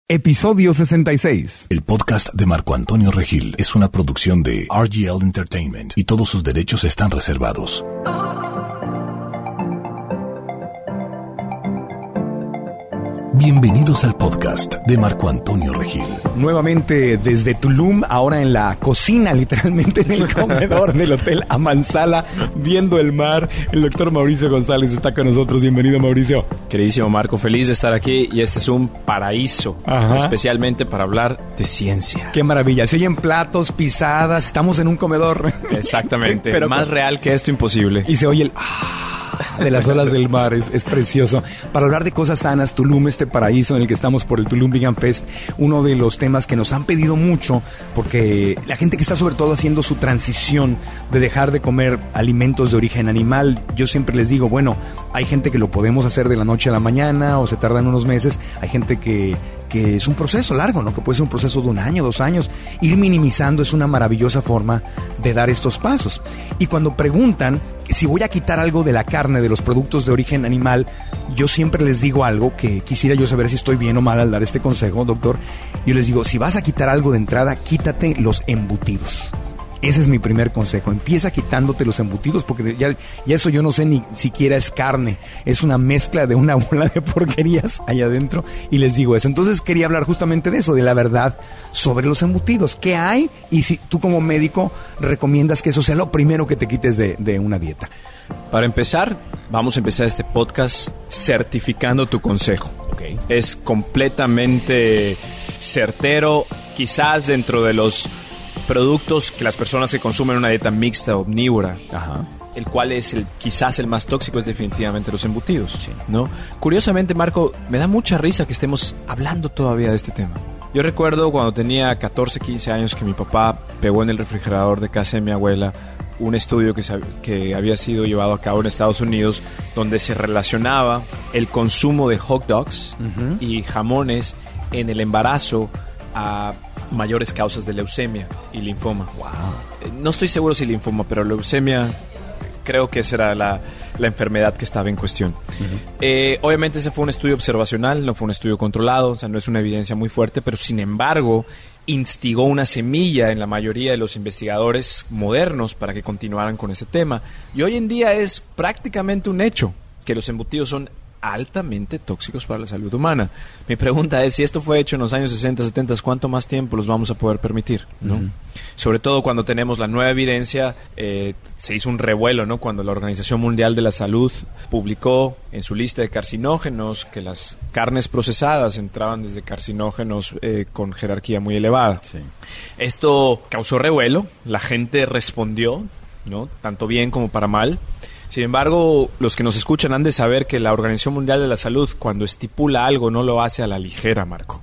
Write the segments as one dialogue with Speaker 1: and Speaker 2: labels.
Speaker 1: Episodio 66.
Speaker 2: El podcast de Marco Antonio Regil es una producción de RGL Entertainment y todos sus derechos están reservados. Bienvenidos al podcast de Marco Antonio Regil.
Speaker 1: Nuevamente desde Tulum, ahora en la cocina, literalmente en el comedor del Hotel Amansala, viendo el mar. El doctor Mauricio González está con nosotros. Bienvenido, Mauricio.
Speaker 3: Queridísimo Marco, feliz de estar aquí y este es un paraíso, especialmente para hablar de ciencia.
Speaker 1: Qué maravilla, se oyen platos, pisadas, estamos en un comedor.
Speaker 3: Exactamente, pero más real que esto imposible.
Speaker 1: Y se oye el... de las olas del mar, es precioso. Para hablar de cosas sanas, Tulum, este paraíso en el que estamos por el Tulum Vegan Fest, uno de los temas que nos han pedido mucho, porque la gente que está sobre todo haciendo su transición de dejar de comer alimentos de origen animal, yo siempre les digo, bueno, hay gente que lo podemos hacer de la noche a la mañana o se tardan unos meses, hay gente que es un proceso largo, ¿no? Que puede ser un proceso de 1 año, 2 años. Ir minimizando es una maravillosa forma de dar estos pasos. Y cuando preguntan si voy a quitar algo de la carne, de los productos de origen animal, yo siempre les digo algo que quisiera yo saber si estoy bien o mal al dar este consejo, doctor. Yo les digo, si vas a quitar algo de entrada, quítate los embutidos. Ese es mi primer consejo. Empieza quitándote los embutidos, porque ya eso yo no sé ni siquiera es carne. Es una mezcla de una bola de porquerías allá adentro. Y les digo eso. Entonces quería hablar justamente de eso, de la verdad sobre los embutidos. ¿Qué hay? Y si tú como médico recomiendas que eso sea lo primero que te quites de una dieta.
Speaker 3: Para empezar, vamos a empezar este podcast certificando tu consejo.
Speaker 1: Okay.
Speaker 3: Es completamente certero, quizás dentro de los productos que las personas que consumen una dieta mixta omnívora, el cual es quizás el más tóxico, es definitivamente los embutidos, sí, ¿no? Curiosamente, Marco, me da mucha risa que estemos hablando todavía de este tema. Yo recuerdo cuando tenía 14, 15 años que mi papá pegó en el refrigerador de casa de mi abuela un estudio que había sido llevado a cabo en Estados Unidos, donde se relacionaba el consumo de hot dogs y jamones en el embarazo a mayores causas de leucemia y linfoma.
Speaker 1: Wow.
Speaker 3: No estoy seguro si linfoma, pero leucemia creo que esa era la enfermedad que estaba en cuestión. Obviamente ese fue un estudio observacional, no fue un estudio controlado, o sea, no es una evidencia muy fuerte, pero sin embargo instigó una semilla en la mayoría de los investigadores modernos para que continuaran con ese tema. Y hoy en día es prácticamente un hecho que los embutidos son altamente tóxicos para la salud humana. Mi pregunta es, si esto fue hecho en los años 60, 70, ¿cuánto más tiempo los vamos a poder permitir? ¿No? Sobre todo cuando tenemos la nueva evidencia, se hizo un revuelo, ¿no? Cuando la Organización Mundial de la Salud publicó en su lista de carcinógenos que las carnes procesadas entraban desde carcinógenos con jerarquía muy elevada. Sí. Esto causó revuelo, la gente respondió, ¿no? Tanto bien como para mal. Sin embargo, los que nos escuchan han de saber que la Organización Mundial de la Salud, cuando estipula algo, no lo hace a la ligera, Marco.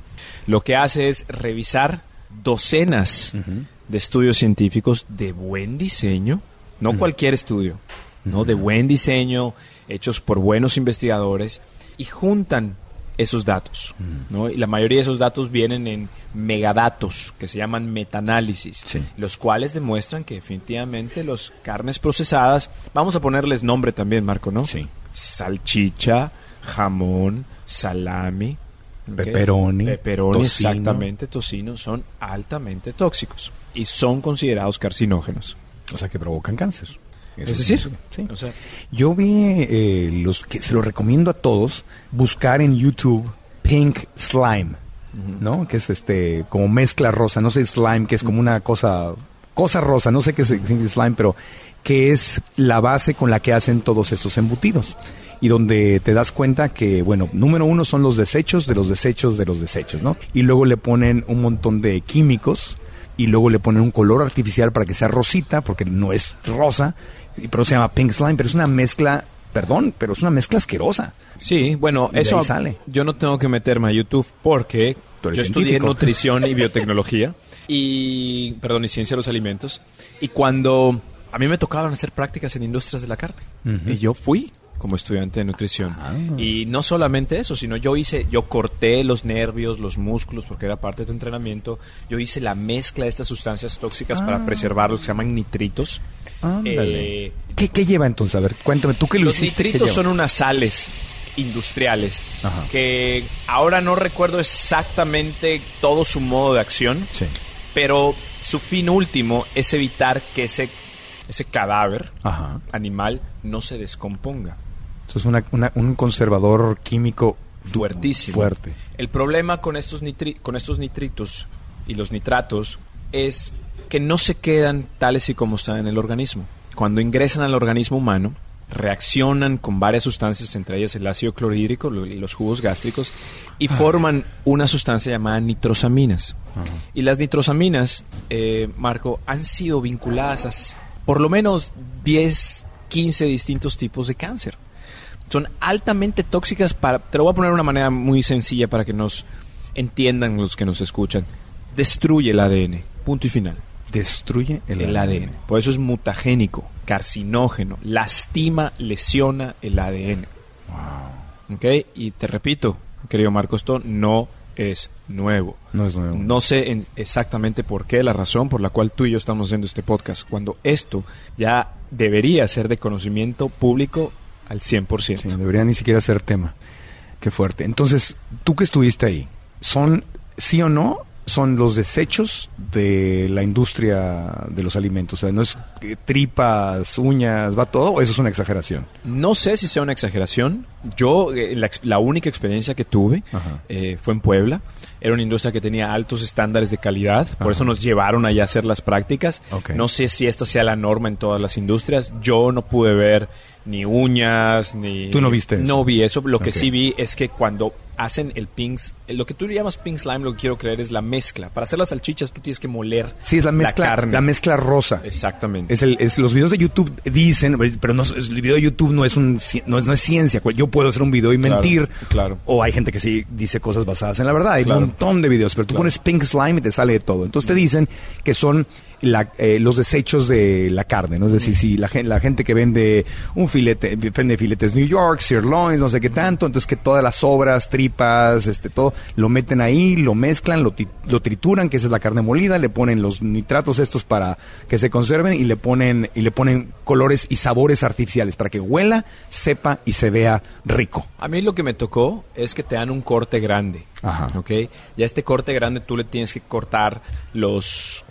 Speaker 3: Lo que hace es revisar docenas de estudios científicos de buen diseño, no cualquier estudio, no, de buen diseño, hechos por buenos investigadores, y juntan esos datos, ¿no? Y la mayoría de esos datos vienen en megadatos, que se llaman metaanálisis, los cuales demuestran que definitivamente las carnes procesadas, vamos a ponerles nombre también, Marco, ¿no?
Speaker 1: Sí.
Speaker 3: Salchicha, jamón, salami,
Speaker 1: pepperoni,
Speaker 3: tocino. Exactamente, tocino, son altamente tóxicos y son considerados carcinógenos.
Speaker 1: O sea, que provocan cáncer.
Speaker 3: Es decir,
Speaker 1: sí. O sea, yo vi los que se lo recomiendo a todos buscar en YouTube Pink Slime, ¿no? Que es como mezcla rosa, no sé, slime, que es como una cosa rosa, no sé qué es slime, pero que es la base con la que hacen todos estos embutidos. Y donde te das cuenta que, bueno, número 1 son los desechos de los desechos de los desechos, ¿no? Y luego le ponen un montón de químicos y luego le ponen un color artificial para que sea rosita, porque no es rosa, pero se llama Pink Slime, pero es una mezcla, pero es una mezcla asquerosa.
Speaker 3: Sí, bueno, eso
Speaker 1: sale.
Speaker 3: Yo no tengo que meterme a YouTube porque yo estudié nutrición y biotecnología y ciencia de los alimentos, y cuando a mí me tocaban hacer prácticas en industrias de la carne, y yo fui como estudiante de nutrición. Y no solamente eso, sino yo corté los nervios, los músculos, porque era parte de tu entrenamiento. Yo hice la mezcla de estas sustancias tóxicas para preservarlos, que se llaman nitritos.
Speaker 1: ¿Qué lleva entonces? A ver, cuéntame, ¿tú qué lo hiciste?
Speaker 3: Los nitritos son unas sales industriales,
Speaker 1: Ajá.
Speaker 3: que ahora no recuerdo exactamente todo su modo de acción,
Speaker 1: Sí.
Speaker 3: pero su fin último es evitar que ese cadáver
Speaker 1: Ajá.
Speaker 3: animal no se descomponga.
Speaker 1: Eso es un conservador químico
Speaker 3: Fuertísimo.
Speaker 1: Fuerte.
Speaker 3: El problema con estos nitritos y los nitratos es que no se quedan tales y como están en el organismo. Cuando ingresan al organismo humano, reaccionan con varias sustancias, entre ellas el ácido clorhídrico y los jugos gástricos, y forman una sustancia llamada nitrosaminas.
Speaker 1: Ajá.
Speaker 3: Y las nitrosaminas, Marco, han sido vinculadas a por lo menos 10, 15 distintos tipos de cáncer. Son altamente tóxicas te lo voy a poner de una manera muy sencilla para que nos entiendan los que nos escuchan. Destruye el ADN, punto y final.
Speaker 1: Destruye el
Speaker 3: ADN. Por eso es mutagénico, carcinógeno, lastima, lesiona el ADN.
Speaker 1: Wow.
Speaker 3: ¿Ok? Y te repito, querido Marco, esto no es nuevo.
Speaker 1: No es nuevo.
Speaker 3: No sé exactamente por qué, la razón por la cual tú y yo estamos haciendo este podcast, cuando esto ya debería ser de conocimiento público al 100%.
Speaker 1: Sí, debería ni siquiera ser tema. Qué fuerte. Entonces, tú que estuviste ahí, ¿son, sí o no, son los desechos de la industria de los alimentos? O sea, ¿no es tripas, uñas, va todo, o eso es una exageración?
Speaker 3: No sé si sea una exageración. Yo, la única experiencia que tuve fue en Puebla. Era una industria que tenía altos estándares de calidad, por eso nos llevaron allá a hacer las prácticas.
Speaker 1: Okay.
Speaker 3: No sé si esta sea la norma en todas las industrias. Yo no pude ver ni uñas, ni...
Speaker 1: ¿Tú no viste eso?
Speaker 3: No vi eso. Lo que
Speaker 1: Okay.
Speaker 3: sí vi es que cuando hacen el pink, lo que tú llamas pink slime, lo que quiero creer es la mezcla. Para hacer las salchichas tú tienes que moler
Speaker 1: Sí, es la mezcla rosa.
Speaker 3: Exactamente.
Speaker 1: Los videos de YouTube dicen, pero no, el video de YouTube no es ciencia. Yo puedo hacer un video y mentir.
Speaker 3: Claro.
Speaker 1: O hay gente que sí dice cosas basadas en la verdad. Hay un montón de videos, pero tú pones pink slime y te sale de todo. Entonces te dicen que son los desechos de la carne, ¿no? Es decir, si la gente que vende vende filetes New York, sirloins, no sé qué tanto, entonces que todas las sobras, tripas, todo, lo meten ahí, lo mezclan, lo trituran, que esa es la carne molida, le ponen los nitratos estos para que se conserven y le ponen colores y sabores artificiales para que huela, sepa y se vea rico.
Speaker 3: A mí lo que me tocó es que te dan un corte grande.
Speaker 1: Ajá.
Speaker 3: ¿Ok? Ya este corte grande tú le tienes que cortar los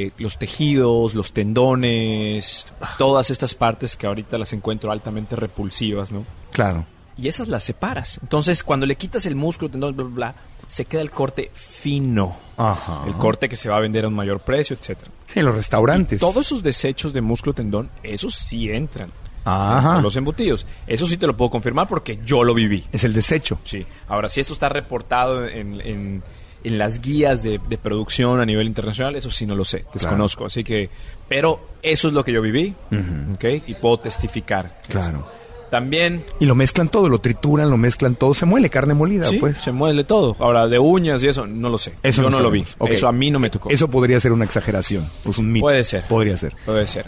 Speaker 3: tejidos, los tendones, todas estas partes que ahorita las encuentro altamente repulsivas, ¿no?
Speaker 1: Claro.
Speaker 3: Y esas las separas. Entonces, cuando le quitas el músculo, tendón, bla, bla, bla, se queda el corte fino.
Speaker 1: Ajá.
Speaker 3: El corte que se va a vender a un mayor precio, etcétera.
Speaker 1: Sí, en los restaurantes.
Speaker 3: Todos esos desechos de músculo, tendón, esos sí entran.
Speaker 1: Ajá.
Speaker 3: Los embutidos. Eso sí te lo puedo confirmar porque yo lo viví.
Speaker 1: Es el desecho.
Speaker 3: Sí. Ahora, si esto está reportado en las guías de producción a nivel internacional, eso sí no lo sé, desconozco. Así que, pero eso es lo que yo viví, ¿ok? Y puedo testificar.
Speaker 1: Claro.
Speaker 3: Eso. También...
Speaker 1: Y lo mezclan todo, lo trituran, lo mezclan todo, se muele carne molida,
Speaker 3: Sí,
Speaker 1: pues.
Speaker 3: se muele todo. Ahora, de uñas y eso, no lo sé.
Speaker 1: Eso
Speaker 3: yo no lo
Speaker 1: sabemos.
Speaker 3: vi.
Speaker 1: Okay.
Speaker 3: Eso a mí no me tocó.
Speaker 1: Eso podría ser una exageración, pues un mito.
Speaker 3: Puede ser.
Speaker 1: Podría ser.
Speaker 3: Puede ser.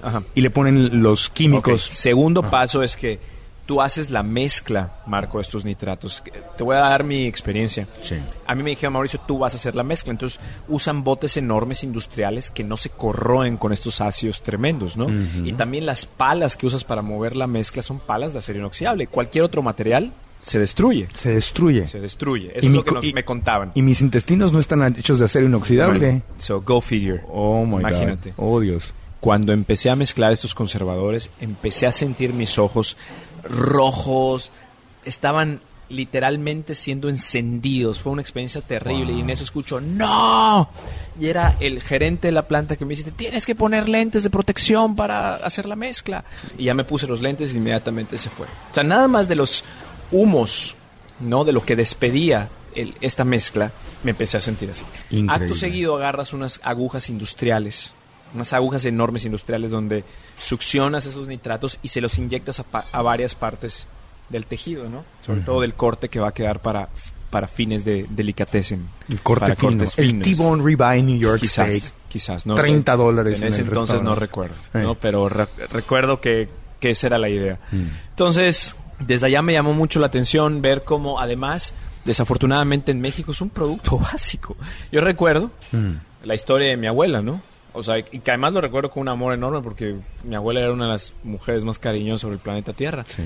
Speaker 1: Y le ponen los químicos.
Speaker 3: Ok. Segundo paso es que tú haces la mezcla, Marco, de estos nitratos. Te voy a dar mi experiencia.
Speaker 1: Sí.
Speaker 3: A mí me dijeron, Mauricio, tú vas a hacer la mezcla. Entonces usan botes enormes industriales que no se corroen con estos ácidos tremendos, ¿no? Y también las palas que usas para mover la mezcla son palas de acero inoxidable. Cualquier otro material se destruye.
Speaker 1: Se destruye.
Speaker 3: Se destruye. Eso es lo que me contaban.
Speaker 1: Y mis intestinos no están hechos de acero inoxidable.
Speaker 3: Bueno, so, go figure.
Speaker 1: Oh, my
Speaker 3: Imagínate.
Speaker 1: God. Oh, Dios.
Speaker 3: Cuando empecé a mezclar estos conservadores, empecé a sentir mis ojos rojos, estaban literalmente siendo encendidos. Fue una experiencia terrible. Y en eso escucho ¡no! Y era el gerente de la planta que me dice, tienes que poner lentes de protección para hacer la mezcla. Y ya me puse los lentes y inmediatamente se fue. O sea, nada más de los humos, ¿no? De lo que despedía esta mezcla, me empecé a sentir así.
Speaker 1: Increíble.
Speaker 3: Acto seguido agarras unas agujas industriales, unas agujas enormes industriales donde succionas esos nitratos y se los inyectas a varias partes del tejido, ¿no? Sobre todo del corte que va a quedar para fines de delicatessen.
Speaker 1: El corte
Speaker 3: para
Speaker 1: fino.
Speaker 3: cortes
Speaker 1: El
Speaker 3: finos.
Speaker 1: T-bone ribeye New York steak.
Speaker 3: Quizás, ¿no?
Speaker 1: $30
Speaker 3: En ese
Speaker 1: el
Speaker 3: entonces no
Speaker 1: restaurante.
Speaker 3: recuerdo, ¿no? Pero recuerdo que esa era la idea. Entonces, desde allá me llamó mucho la atención ver cómo, además, desafortunadamente en México es un producto básico. Yo recuerdo la historia de mi abuela, ¿no? O sea, y que además lo recuerdo con un amor enorme porque mi abuela era una de las mujeres más cariñosas sobre el planeta Tierra.
Speaker 1: Sí.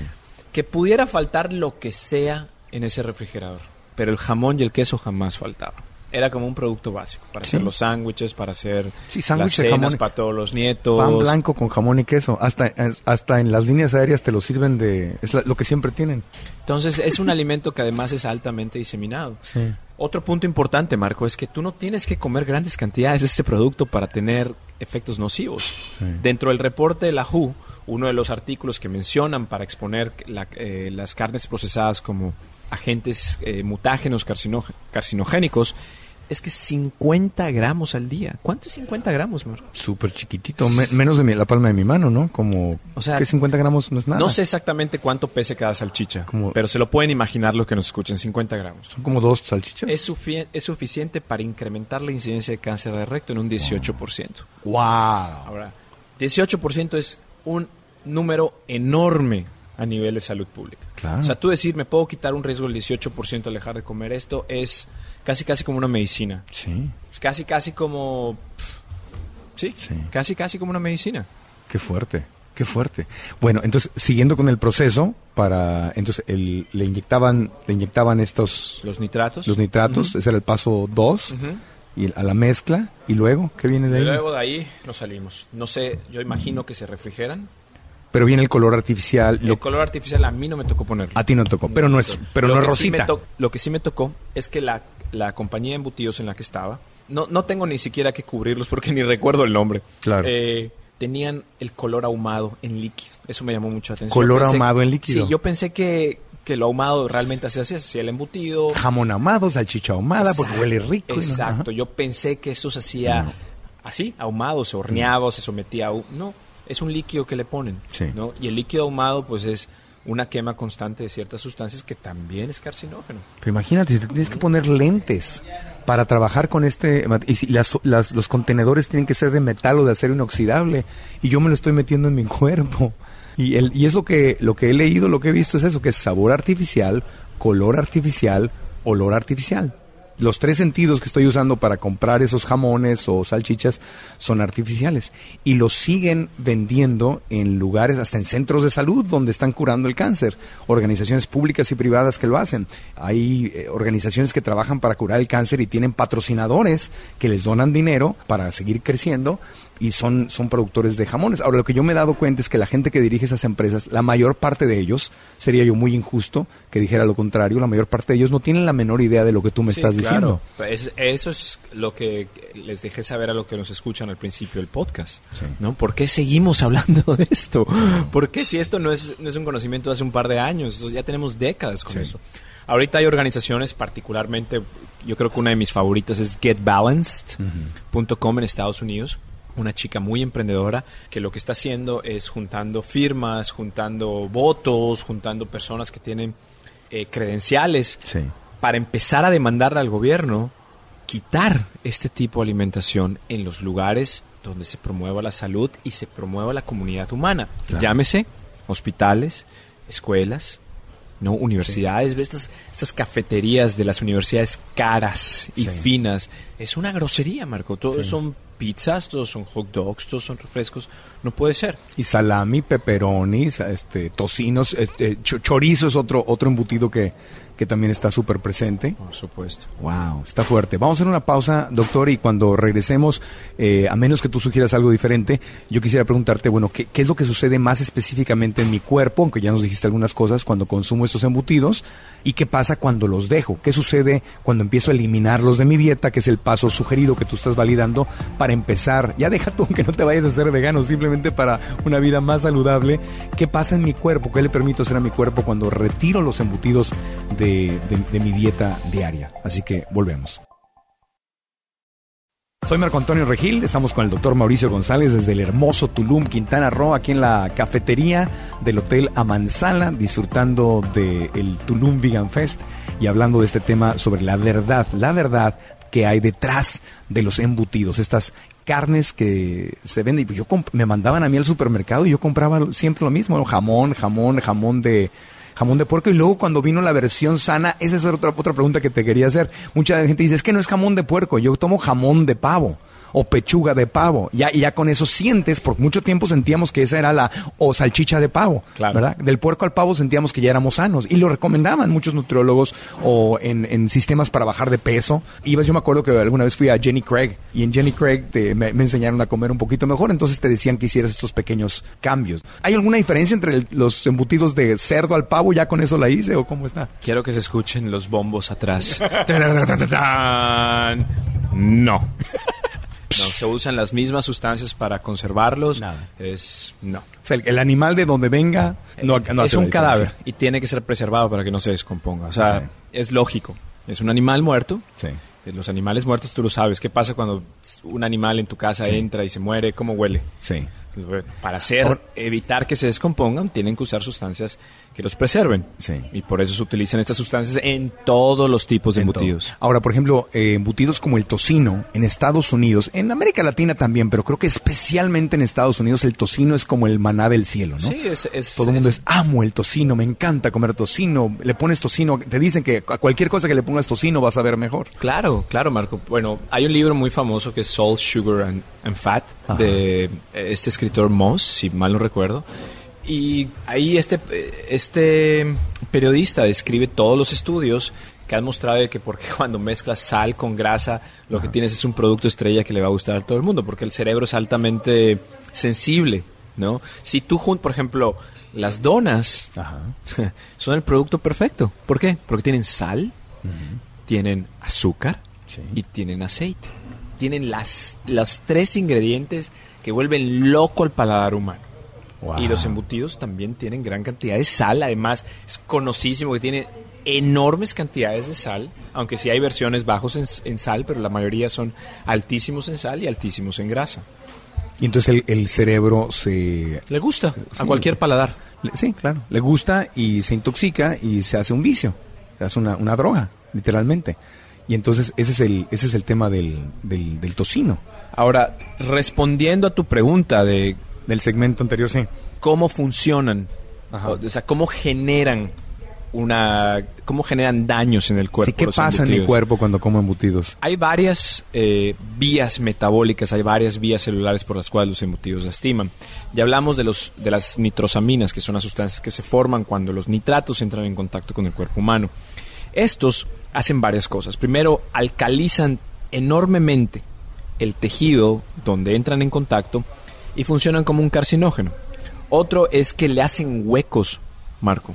Speaker 3: que pudiera faltar lo que sea en ese refrigerador, pero el jamón y el queso jamás faltaba. Era como un producto básico para hacer los sándwiches, para hacer las cenas para todos los nietos.
Speaker 1: Pan blanco con jamón y queso. Hasta en las líneas aéreas te lo sirven lo que siempre tienen.
Speaker 3: Entonces es un alimento que además es altamente diseminado.
Speaker 1: Sí.
Speaker 3: Otro punto importante, Marco, es que tú no tienes que comer grandes cantidades de este producto para tener efectos nocivos. Sí. Dentro del reporte de la WHO, uno de los artículos que mencionan para exponer las carnes procesadas como agentes mutágenos carcinogénicos es que 50 gramos al día. ¿Cuánto es 50 gramos, Marco?
Speaker 1: Súper chiquitito, menos de la palma de mi mano, ¿no? Como, o sea, que 50 gramos no es nada.
Speaker 3: No sé exactamente cuánto pese cada salchicha, pero se lo pueden imaginar los que nos escuchen, 50 gramos.
Speaker 1: ¿Son como 2 salchichas?
Speaker 3: Es suficiente para incrementar la incidencia de cáncer de recto en un 18%.
Speaker 1: ¡Wow!
Speaker 3: Ahora, 18% es un número enorme a nivel de salud pública.
Speaker 1: Claro.
Speaker 3: O sea, tú decir, me puedo quitar un riesgo del 18% al dejar de comer esto, es casi como una medicina.
Speaker 1: Sí.
Speaker 3: Es casi como... Sí, casi como una medicina.
Speaker 1: Qué fuerte. Bueno, entonces, siguiendo con el proceso, entonces le inyectaban estos...
Speaker 3: Los nitratos.
Speaker 1: Ese era el paso 2. Y a la mezcla, y luego, ¿qué viene de ahí?
Speaker 3: Y luego de ahí nos salimos. No sé, yo imagino que se refrigeran.
Speaker 1: Pero viene el color artificial.
Speaker 3: El color artificial a mí no me tocó ponerlo.
Speaker 1: A ti no tocó, pero no es rosita.
Speaker 3: Lo que sí me tocó es que la compañía de embutidos en la que estaba, no tengo ni siquiera que cubrirlos porque ni recuerdo el nombre.
Speaker 1: Claro.
Speaker 3: Tenían el color ahumado en líquido. Eso me llamó mucho la atención.
Speaker 1: ¿Color ahumado en líquido?
Speaker 3: Sí, yo pensé que lo ahumado realmente se hacía el embutido.
Speaker 1: Jamón ahumado, salchicha ahumada, porque huele rico.
Speaker 3: Exacto, yo pensé que eso se hacía así, ahumado, se horneaba, se sometía a... No, es un líquido que le ponen, ¿no? Y el líquido ahumado pues es una quema constante de ciertas sustancias que también es carcinógeno.
Speaker 1: Pero imagínate, tienes que poner lentes para trabajar con y si los contenedores tienen que ser de metal o de acero inoxidable, y yo me lo estoy metiendo en mi cuerpo. Y es lo que he leído, lo que he visto es eso, que es sabor artificial, color artificial, olor artificial. Los 3 sentidos que estoy usando para comprar esos jamones o salchichas son artificiales. Y los siguen vendiendo en lugares, hasta en centros de salud, donde están curando el cáncer. Organizaciones públicas y privadas que lo hacen. Hay organizaciones que trabajan para curar el cáncer y tienen patrocinadores que les donan dinero para seguir creciendo. Y son productores de jamones. Ahora, lo que yo me he dado cuenta es que la gente que dirige esas empresas, la mayor parte de ellos, sería yo muy injusto que dijera lo contrario, la mayor parte de ellos no tienen la menor idea de lo que tú me estás diciendo.
Speaker 3: Eso es lo que les dejé saber a los que nos escuchan al principio del podcast, ¿no? ¿Por qué seguimos hablando de esto? ¿Por qué si esto no es un conocimiento de hace un par de años? Ya tenemos décadas con eso. Ahorita hay organizaciones, particularmente, yo creo que una de mis favoritas es GetBalanced.com en Estados Unidos. Una chica muy emprendedora que lo que está haciendo es juntando firmas, juntando votos, juntando personas que tienen credenciales para empezar a demandarle al gobierno quitar este tipo de alimentación en los lugares donde se promueva la salud y se promueva la comunidad humana. Claro. Llámese hospitales, escuelas, ¿no? Universidades, estas cafeterías de las universidades caras y finas. Es una grosería, Marco. Todos son pizzas, todos son hot dogs, todos son refrescos. No puede ser.
Speaker 1: Y salami, pepperonis, tocinos, chorizo es otro embutido que también está súper presente.
Speaker 3: Por supuesto.
Speaker 1: Wow, está fuerte. Vamos a hacer una pausa, doctor, y cuando regresemos, a menos que tú sugieras algo diferente, yo quisiera preguntarte, bueno, ¿qué es lo que sucede más específicamente en mi cuerpo? Aunque ya nos dijiste algunas cosas cuando consumo estos embutidos. ¿Y qué pasa cuando los dejo? ¿Qué sucede cuando empiezo a eliminarlos de mi dieta? Que es el paso sugerido que tú estás validando para empezar. Ya deja tú que no te vayas a ser vegano, simplemente para una vida más saludable. ¿Qué pasa en mi cuerpo? ¿Qué le permito hacer a mi cuerpo cuando retiro los embutidos de mi dieta diaria? Así que volvemos. Soy Marco Antonio Regil, estamos con el doctor Mauricio González desde el hermoso Tulum, Quintana Roo, aquí en la cafetería del Hotel Amanzala, disfrutando del Tulum Vegan Fest y hablando de este tema sobre la verdad que hay detrás de los embutidos, estas carnes que se venden. Me mandaban a mí al supermercado y yo compraba siempre lo mismo, jamón de puerco, y luego cuando vino la versión sana, esa es otra pregunta que te quería hacer. Mucha gente dice, es que no es jamón de puerco, yo tomo jamón de pavo. o pechuga de pavo. Y ya con eso sientes, por mucho tiempo sentíamos que esa era o salchicha de pavo,
Speaker 3: claro.
Speaker 1: ¿verdad? Del puerco al pavo sentíamos que ya éramos sanos. Y lo recomendaban muchos nutriólogos o en sistemas para bajar de peso. Yo me acuerdo que alguna vez fui a Jenny Craig y en Jenny Craig me enseñaron a comer un poquito mejor, entonces te decían que hicieras estos pequeños cambios. ¿Hay alguna diferencia entre los embutidos de cerdo al pavo? ¿Ya con eso la hice o cómo está?
Speaker 3: Quiero que se escuchen los bombos atrás. No. No, se usan las mismas sustancias para conservarlos.
Speaker 1: Nada.
Speaker 3: No.
Speaker 1: O sea, el animal de donde venga no
Speaker 3: es un cadáver y tiene que ser preservado para que no se descomponga. O sea, es lógico. Es un animal muerto.
Speaker 1: Sí.
Speaker 3: Los animales muertos tú lo sabes. ¿Qué pasa cuando un animal en tu casa entra y se muere? ¿Cómo huele?
Speaker 1: Sí.
Speaker 3: Para evitar que se descompongan, tienen que usar sustancias que los preserven.
Speaker 1: Sí.
Speaker 3: Y por eso se utilizan estas sustancias en todos los tipos de embutidos.
Speaker 1: Ahora, por ejemplo, embutidos como el tocino en Estados Unidos, en América Latina también, pero creo que especialmente en Estados Unidos el tocino es como el maná del cielo, ¿no?
Speaker 3: Sí,
Speaker 1: todo el mundo amo el tocino, me encanta comer tocino. Le pones tocino, te dicen que a cualquier cosa que le pongas tocino vas a ver mejor.
Speaker 3: Claro, Marco. Bueno, hay un libro muy famoso que es Salt, Sugar and Fat, de este escritor Moss, si mal no recuerdo. Y ahí este periodista describe todos los estudios que han mostrado de que porque cuando mezclas sal con grasa, lo que tienes es un producto estrella que le va a gustar a todo el mundo, porque el cerebro es altamente sensible, ¿no? Si tú por ejemplo, las donas son el producto perfecto. ¿Por qué? Porque tienen sal, tienen azúcar y tienen aceite. Tienen las tres ingredientes que vuelven loco al paladar humano. Wow. Y los embutidos también tienen gran cantidad de sal. Además, es conocidísimo que tiene enormes cantidades de sal, aunque sí hay versiones bajos en sal, pero la mayoría son altísimos en sal y altísimos en grasa.
Speaker 1: Y entonces el cerebro
Speaker 3: le gusta a cualquier paladar.
Speaker 1: Sí, claro. Le gusta y se intoxica y se hace un vicio. Se hace una droga, literalmente. Y entonces ese es el tema del tocino.
Speaker 3: Ahora, respondiendo a tu pregunta del
Speaker 1: segmento anterior, sí.
Speaker 3: ¿Cómo funcionan? O sea, ¿cómo generan daños en el cuerpo?
Speaker 1: Sí, ¿qué pasa en mi cuerpo cuando como embutidos?
Speaker 3: Hay varias vías metabólicas, hay varias vías celulares por las cuales los embutidos lastiman. Ya hablamos de las nitrosaminas, que son las sustancias que se forman cuando los nitratos entran en contacto con el cuerpo humano. Estos hacen varias cosas. Primero, alcalizan enormemente el tejido donde entran en contacto y funcionan como un carcinógeno. Otro es que le hacen huecos, Marco,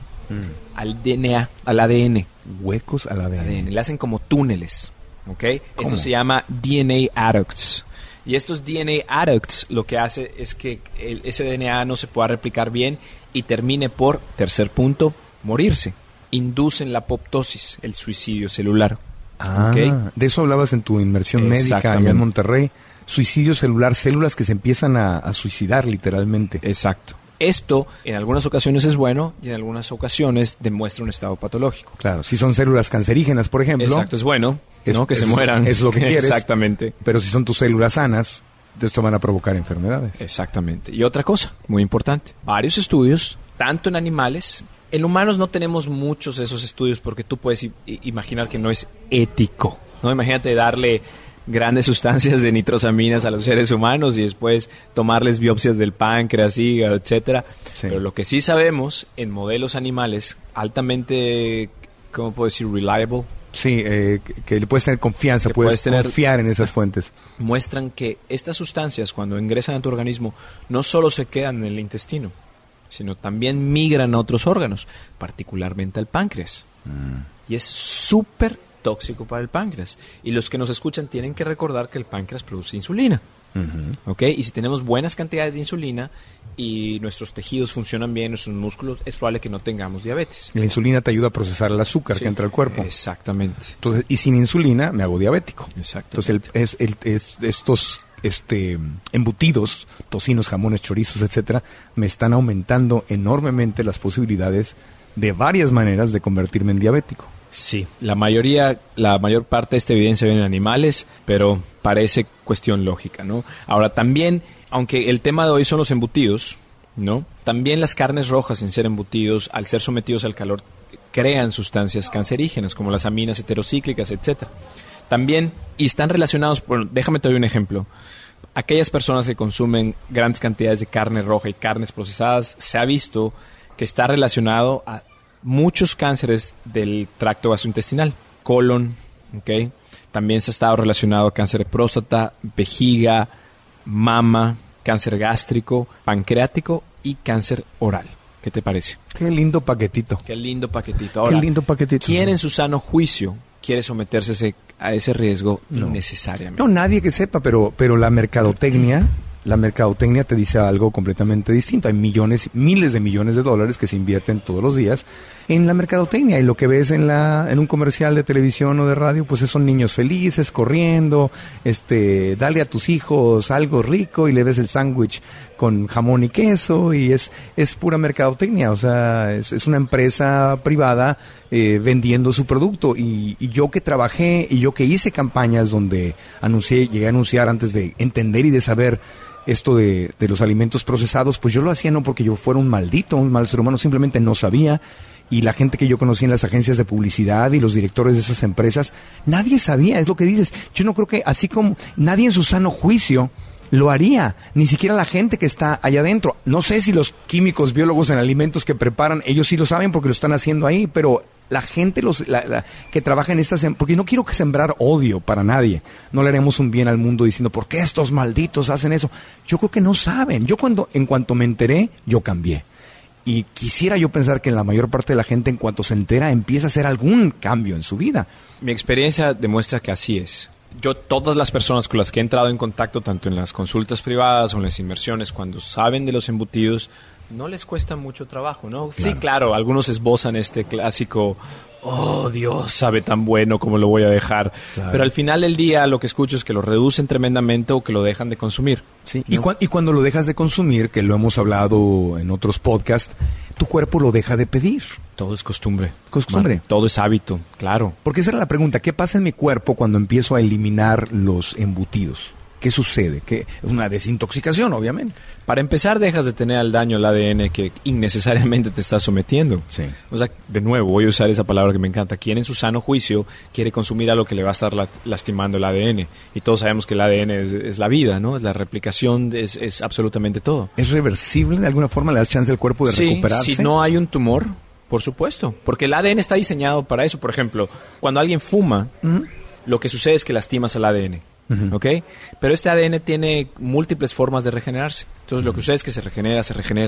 Speaker 3: al DNA, al ADN.
Speaker 1: Huecos al ADN.
Speaker 3: Le hacen como túneles, ¿ok? Esto se llama DNA adducts. Y estos DNA adducts lo que hace es que ese DNA no se pueda replicar bien y termine por, tercer punto, morirse. Inducen la apoptosis, el suicidio celular. ¿Okay?
Speaker 1: De eso hablabas en tu inmersión médica allá en Monterrey. Suicidio celular, células que se empiezan a suicidar literalmente.
Speaker 3: Exacto. Esto en algunas ocasiones es bueno y en algunas ocasiones demuestra un estado patológico.
Speaker 1: Claro, si son células cancerígenas, por ejemplo.
Speaker 3: Exacto, es bueno, ¿no? Que se mueran.
Speaker 1: Es lo que quieres.
Speaker 3: Exactamente.
Speaker 1: Pero si son tus células sanas, esto van a provocar enfermedades.
Speaker 3: Exactamente. Y otra cosa muy importante, varios estudios, tanto en animales. En humanos no tenemos muchos de esos estudios porque tú puedes imaginar que no es ético, ¿no? Imagínate darle grandes sustancias de nitrosaminas a los seres humanos y después tomarles biopsias del páncreas, hígado, etcétera. Sí. Pero lo que sí sabemos en modelos animales altamente, ¿cómo puedo decir? Reliable.
Speaker 1: Sí, que le puedes tener confianza, puedes confiar en esas fuentes.
Speaker 3: Muestran que estas sustancias cuando ingresan a tu organismo no solo se quedan en el intestino, sino también migran a otros órganos, particularmente al páncreas. Y es súper tóxico para el páncreas. Y los que nos escuchan tienen que recordar que el páncreas produce insulina. ¿Ok? Y si tenemos buenas cantidades de insulina y nuestros tejidos funcionan bien, nuestros músculos, es probable que no tengamos diabetes.
Speaker 1: La insulina te ayuda a procesar el azúcar que entra al cuerpo.
Speaker 3: Exactamente.
Speaker 1: Entonces, y sin insulina me hago diabético.
Speaker 3: Exacto.
Speaker 1: Entonces, estos embutidos, tocinos, jamones, chorizos, etcétera, me están aumentando enormemente las posibilidades de varias maneras de convertirme en diabético.
Speaker 3: Sí, la mayor parte de esta evidencia viene en animales, pero parece cuestión lógica, ¿no? Ahora también, aunque el tema de hoy son los embutidos, ¿no? También las carnes rojas, en ser embutidos, al ser sometidos al calor, crean sustancias cancerígenas, como las aminas heterocíclicas, etcétera. También Y están relacionados, bueno, déjame te doy un ejemplo. Aquellas personas que consumen grandes cantidades de carne roja y carnes procesadas, se ha visto que está relacionado a muchos cánceres del tracto gastrointestinal, colon, ¿ok? También se ha estado relacionado a cáncer de próstata, vejiga, mama, cáncer gástrico, pancreático y cáncer oral. ¿Qué te parece?
Speaker 1: Qué lindo paquetito.
Speaker 3: Qué lindo paquetito. Ahora,
Speaker 1: qué lindo paquetito.
Speaker 3: ¿quién en su sano juicio quiere someterse a ese riesgo innecesariamente?
Speaker 1: No, nadie que sepa, pero la mercadotecnia te dice algo completamente distinto. Hay millones, miles de millones de dólares que se invierten todos los días en la mercadotecnia, y lo que ves en un comercial de televisión o de radio, pues son niños felices corriendo, dale a tus hijos algo rico, y le ves el sándwich con jamón y queso, y es pura mercadotecnia. O sea, es una empresa privada vendiendo su producto, y yo que trabajé y yo que hice campañas donde llegué a anunciar antes de entender y de saber esto de los alimentos procesados, pues yo lo hacía no porque yo fuera un mal ser humano, simplemente no sabía. Y la gente que yo conocí en las agencias de publicidad y los directores de esas empresas, nadie sabía, es lo que dices. Yo no creo que, así como nadie en su sano juicio lo haría, ni siquiera la gente que está allá adentro. No sé si los químicos, biólogos en alimentos que preparan, ellos sí lo saben porque lo están haciendo ahí, pero la gente que trabaja en estas, porque no quiero que sembrar odio para nadie. No le haremos un bien al mundo diciendo, ¿por qué estos malditos hacen eso? Yo creo que no saben. Yo en cuanto me enteré, yo cambié. Y quisiera yo pensar que la mayor parte de la gente, en cuanto se entera, empieza a hacer algún cambio en su vida.
Speaker 3: Mi experiencia demuestra que así es. Yo, todas las personas con las que he entrado en contacto, tanto en las consultas privadas o en las inversiones, cuando saben de los embutidos, no les cuesta mucho trabajo, ¿no? Claro. Sí, claro, algunos esbozan este clásico, oh, Dios, sabe tan bueno, ¿cómo lo voy a dejar? Claro. Pero al final del día lo que escucho es que lo reducen tremendamente o que lo dejan de consumir.
Speaker 1: Sí. ¿No? Y cuando lo dejas de consumir, que lo hemos hablado en otros podcasts, tu cuerpo lo deja de pedir.
Speaker 3: Todo es costumbre.
Speaker 1: Costumbre.
Speaker 3: Todo es hábito, claro.
Speaker 1: Porque esa era la pregunta, ¿qué pasa en mi cuerpo cuando empiezo a eliminar los embutidos? ¿Qué sucede? Es una desintoxicación, obviamente.
Speaker 3: Para empezar, dejas de tener el daño al ADN que innecesariamente te estás sometiendo.
Speaker 1: Sí.
Speaker 3: O sea, de nuevo, voy a usar esa palabra que me encanta. ¿Quién en su sano juicio quiere consumir algo que le va a estar lastimando el ADN? Y todos sabemos que el ADN es la vida, ¿no? La replicación es absolutamente todo.
Speaker 1: ¿Es reversible de alguna forma? ¿Le das chance al cuerpo de recuperarse?
Speaker 3: Si no hay un tumor, por supuesto. Porque el ADN está diseñado para eso. Por ejemplo, cuando alguien fuma, lo que sucede es que lastimas al ADN. ¿Ok? Pero este ADN tiene múltiples formas de regenerarse. Entonces lo que sucede es que se regenera.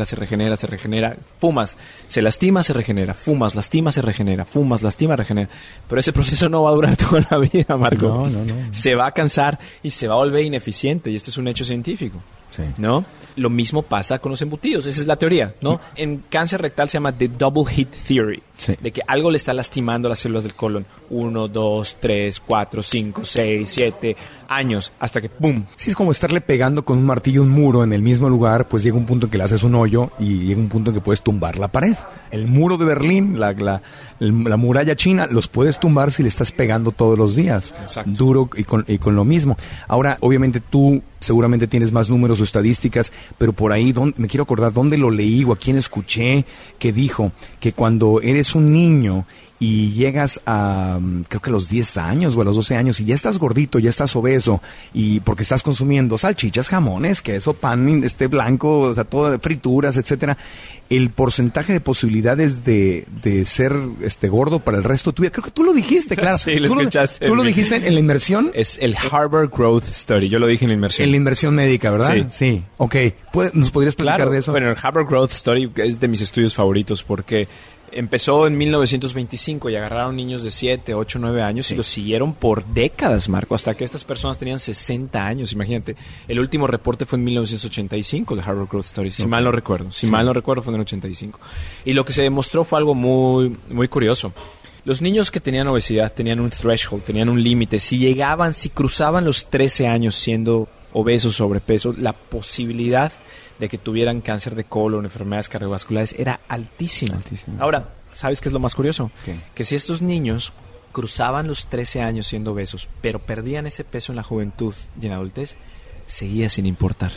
Speaker 3: Fumas, se lastima, se regenera. Fumas, lastima, se regenera. Fumas, lastima, regenera. Pero ese proceso no va a durar toda la vida, Marco.
Speaker 1: No.
Speaker 3: Se va a cansar y se va a volver ineficiente. Y este es un hecho científico.
Speaker 1: Sí.
Speaker 3: ¿No? Lo mismo pasa con los embutidos. Esa es la teoría, ¿no? En cáncer rectal se llama The Double Hit Theory.
Speaker 1: Sí.
Speaker 3: De que algo le está lastimando las células del colon. 1, 2, 3, 4, 5, 6, 7 años. Hasta que ¡pum!
Speaker 1: Sí, es como estarle pegando con un martillo un muro en el mismo lugar. Pues llega un punto en que le haces un hoyo y llega un punto en que puedes tumbar la pared. El muro de Berlín, la muralla china, los puedes tumbar si le estás pegando todos los días.
Speaker 3: Exacto.
Speaker 1: Duro y con lo mismo. Ahora, obviamente tú seguramente tienes más números o estadísticas, pero por ahí me quiero acordar dónde lo leí o a quién escuché que dijo que cuando eres un niño y llegas a, creo que a los 10 años o a los 12 años y ya estás gordito, ya estás obeso, y porque estás consumiendo salchichas, jamones, queso, pan blanco, o sea, todo, frituras, etcétera, el porcentaje de posibilidades de ser gordo para el resto de tu vida, creo que tú lo dijiste, claro.
Speaker 3: Sí, lo escuchaste.
Speaker 1: ¿Tú lo dijiste en la inmersión?
Speaker 3: Es el Harvard Growth Study, yo lo dije en la inmersión.
Speaker 1: En la inmersión médica, ¿verdad?
Speaker 3: Sí.
Speaker 1: Ok, ¿nos podrías platicar de eso?
Speaker 3: Bueno, el Harvard Growth Study es de mis estudios favoritos porque empezó en 1925 y agarraron niños de 7, 8, 9 años y los siguieron por décadas, Marco, hasta que estas personas tenían 60 años, imagínate. El último reporte fue en 1985 de Harvard Growth Study, si mal no recuerdo. Mal no recuerdo, fue en el 85. Y lo que se demostró fue algo muy, muy curioso. Los niños que tenían obesidad tenían un threshold, tenían un límite. Si cruzaban los 13 años siendo obesos, sobrepeso, la posibilidad de que tuvieran cáncer de colon, enfermedades cardiovasculares, era altísima. Ahora, ¿sabes qué es lo más curioso?
Speaker 1: ¿Qué?
Speaker 3: Que si estos niños cruzaban los 13 años siendo obesos, pero perdían ese peso en la juventud y en la adultez, seguía sin importar.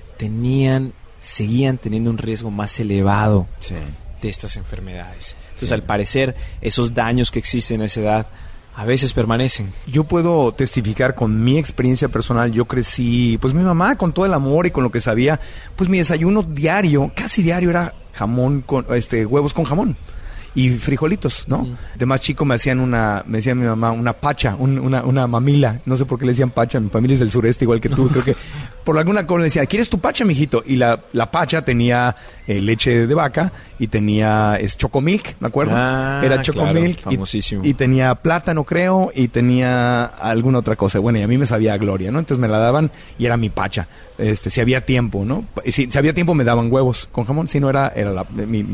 Speaker 3: Seguían teniendo un riesgo más elevado de estas enfermedades. Entonces, al parecer, esos daños que existen a esa edad a veces permanecen.
Speaker 1: Yo puedo testificar con mi experiencia personal. Yo crecí, pues mi mamá con todo el amor y con lo que sabía, pues mi desayuno diario, casi diario, era jamón con huevos con jamón y frijolitos, ¿no? De más chico me decía mi mamá una pacha, una mamila, no sé por qué le decían pacha, mi familia es del sureste igual que tú, creo que por alguna cosa le decía, ¿quieres tu pacha, mijito? Y la pacha tenía leche de vaca y tenía chocomilk, me acuerdo. Era chocomilk,
Speaker 3: claro, famosísimo.
Speaker 1: Y tenía plátano, creo, y tenía alguna otra cosa. Bueno, y a mí me sabía a gloria, ¿no? Entonces me la daban y era mi pacha. Si había tiempo, ¿no? Si había tiempo me daban huevos con jamón, si no era mi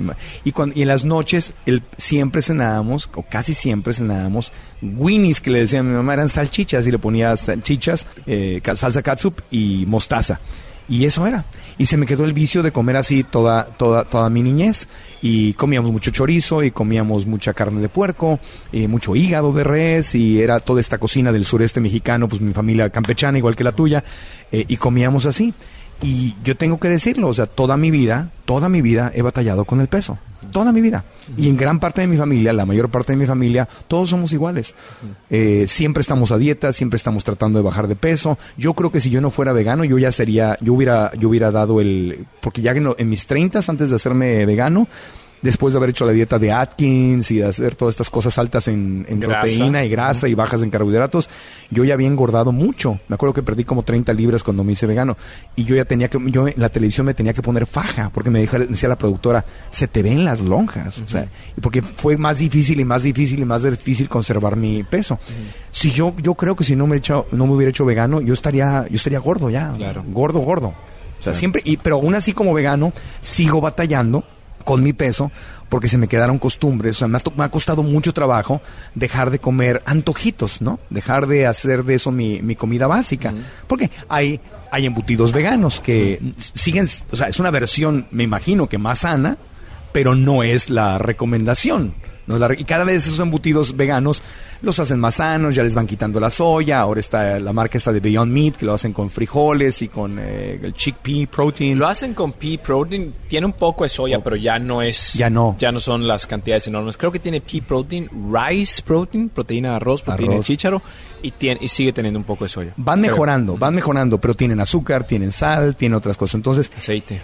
Speaker 1: y en las noches siempre cenábamos, o casi siempre cenábamos, Winnies, que le decía a mi mamá, eran salchichas, y le ponía salchichas, salsa catsup y mostaza. Y eso era. Y se me quedó el vicio de comer así toda mi niñez. Y comíamos mucho chorizo, y comíamos mucha carne de puerco, y mucho hígado de res, y era toda esta cocina del sureste mexicano, pues mi familia campechana, igual que la tuya, y comíamos así. Y yo tengo que decirlo, o sea, toda mi vida he batallado con el peso. Toda mi vida. Y en gran parte de mi familia, la mayor parte de mi familia, todos somos iguales. Siempre estamos a dieta, siempre estamos tratando de bajar de peso. Yo creo que si yo no fuera vegano, yo hubiera dado porque ya en mis 30s, antes de hacerme vegano, después de haber hecho la dieta de Atkins y de hacer todas estas cosas altas en proteína y grasa y bajas en carbohidratos, yo ya había engordado mucho. Me acuerdo que perdí como 30 libras cuando me hice vegano. Y yo en la televisión me tenía que poner faja, porque decía la productora, se te ven las lonjas. O sea, porque fue más difícil conservar mi peso. Si yo creo que si no me hubiera hecho vegano, yo estaría gordo ya.
Speaker 3: Claro.
Speaker 1: Gordo. O sea, siempre, pero aún así como vegano, sigo batallando con mi peso, porque se me quedaron costumbres. O sea, me ha costado mucho trabajo dejar de comer antojitos, ¿no? Dejar de hacer de eso mi comida básica. Porque hay embutidos veganos que siguen, o sea, es una versión, me imagino, que más sana, pero no es la recomendación. Y cada vez esos embutidos veganos los hacen más sanos, ya les van quitando la soya. Ahora está la marca esta de Beyond Meat, que lo hacen con frijoles y con el chickpea protein.
Speaker 3: Lo hacen con pea protein, tiene un poco de soya, pero ya no son las cantidades enormes. Creo que tiene pea protein, rice protein, proteína de arroz, proteína de chícharo, y sigue teniendo un poco de soya. Van mejorando,
Speaker 1: pero tienen azúcar, tienen sal, tienen otras cosas. Entonces,
Speaker 3: aceite,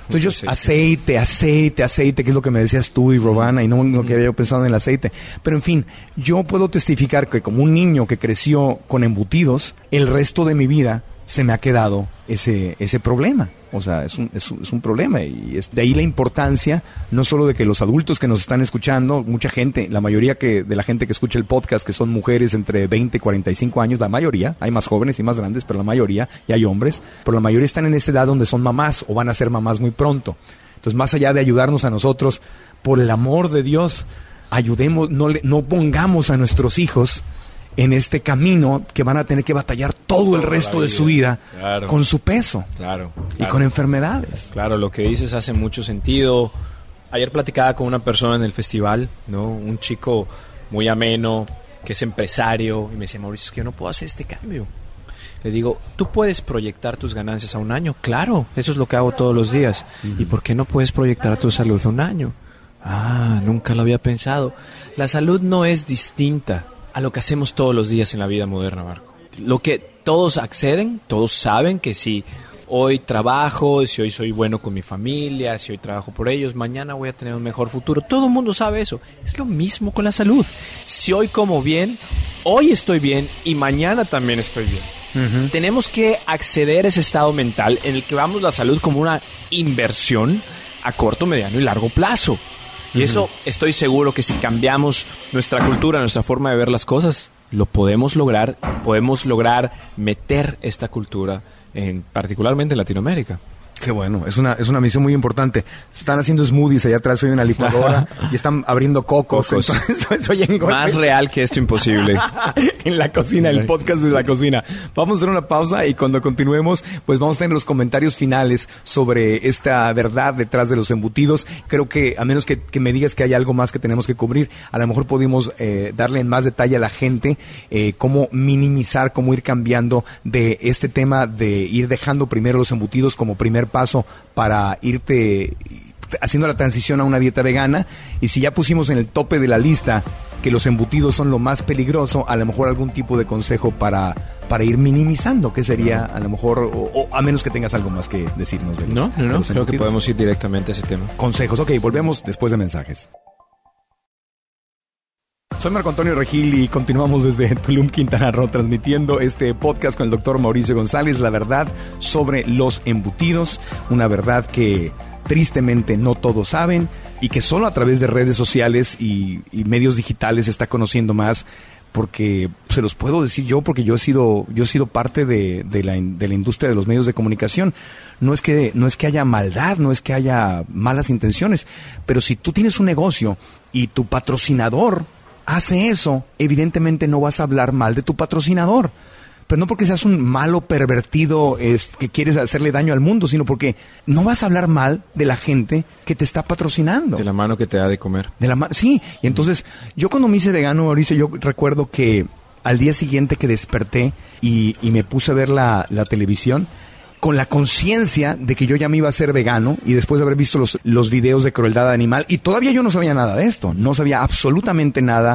Speaker 1: que es lo que me decías tú y Robana, y no que había yo pensado en el aceite. Pero en fin, yo puedo testificar que como un niño que creció con embutidos, el resto de mi vida se me ha quedado ese problema. O sea, es un problema, y es de ahí la importancia, no solo de que los adultos que nos están escuchando, mucha gente, la mayoría de la gente que escucha el podcast, que son mujeres entre 20 y 45 años, la mayoría, hay más jóvenes y más grandes, pero la mayoría, y hay hombres, pero la mayoría están en esa edad donde son mamás o van a ser mamás muy pronto. Entonces, más allá de ayudarnos a nosotros, por el amor de Dios, ayudemos, no pongamos a nuestros hijos en este camino que van a tener que batallar todo el resto de su vida con su peso y con enfermedades.
Speaker 3: Claro, lo que dices hace mucho sentido. Ayer platicaba con una persona en el festival, ¿no? Un chico muy ameno, que es empresario, y me decía, Mauricio, es que yo no puedo hacer este cambio. Le digo, ¿tú puedes proyectar tus ganancias a un año? Claro, eso es lo que hago todos los días. ¿Y por qué no puedes proyectar tu salud a un año? Nunca lo había pensado. La salud no es distinta a lo que hacemos todos los días en la vida moderna, Marco. Lo que todos todos saben que si hoy trabajo, si hoy soy bueno con mi familia, si hoy trabajo por ellos, mañana voy a tener un mejor futuro. Todo el mundo sabe eso. Es lo mismo con la salud. Si hoy como bien, hoy estoy bien y mañana también estoy bien. Tenemos que acceder a ese estado mental en el que veamos la salud como una inversión a corto, mediano y largo plazo. Y eso estoy seguro que si cambiamos nuestra cultura, nuestra forma de ver las cosas, lo podemos lograr meter esta cultura particularmente en Latinoamérica.
Speaker 1: Qué bueno, es una misión muy importante. Están haciendo smoothies allá atrás, hay una licuadora y están abriendo cocos. Entonces,
Speaker 3: más real que esto, imposible.
Speaker 1: En la cocina, el podcast de la cocina. Vamos a hacer una pausa y cuando continuemos, pues vamos a tener los comentarios finales sobre esta verdad detrás de los embutidos. Creo que, a menos que me digas que hay algo más que tenemos que cubrir, a lo mejor podemos darle en más detalle a la gente cómo minimizar, cómo ir cambiando de este tema de ir dejando primero los embutidos como primer paso para irte haciendo la transición a una dieta vegana, y si ya pusimos en el tope de la lista que los embutidos son lo más peligroso, a lo mejor algún tipo de consejo para ir minimizando, que sería a lo mejor, o a menos que tengas algo más que decirnos de los, de los
Speaker 3: creo que podemos ir directamente a ese tema.
Speaker 1: Consejos, ok, volvemos después de mensajes. Soy Marco Antonio Regil y continuamos desde Tulum, Quintana Roo, transmitiendo este podcast con el doctor Mauricio González, la verdad sobre los embutidos, una verdad que tristemente no todos saben y que solo a través de redes sociales y medios digitales se está conociendo más, porque se los puedo decir yo, porque yo he sido parte de la industria de los medios de comunicación. No es que haya maldad, no es que haya malas intenciones, pero si tú tienes un negocio y tu patrocinador hace eso, evidentemente no vas a hablar mal de tu patrocinador. Pero no porque seas un malo pervertido que quieres hacerle daño al mundo, sino porque no vas a hablar mal de la gente que te está patrocinando.
Speaker 3: De la mano que te da de comer.
Speaker 1: Sí, y entonces yo cuando me hice vegano, Mauricio, yo recuerdo que al día siguiente que desperté y me puse a ver la televisión, con la conciencia de que yo ya me iba a ser vegano, y después de haber visto los videos de crueldad animal, y todavía yo no sabía nada de esto, no sabía absolutamente nada